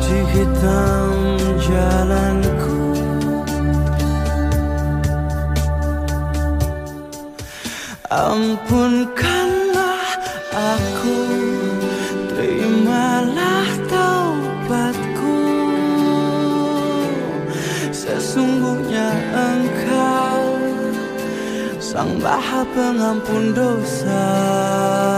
di hitam jalanku. Ampunkanlah aku, terimalah taubatku. Sesungguhnya Engkau Sang Maha Pengampun dosa.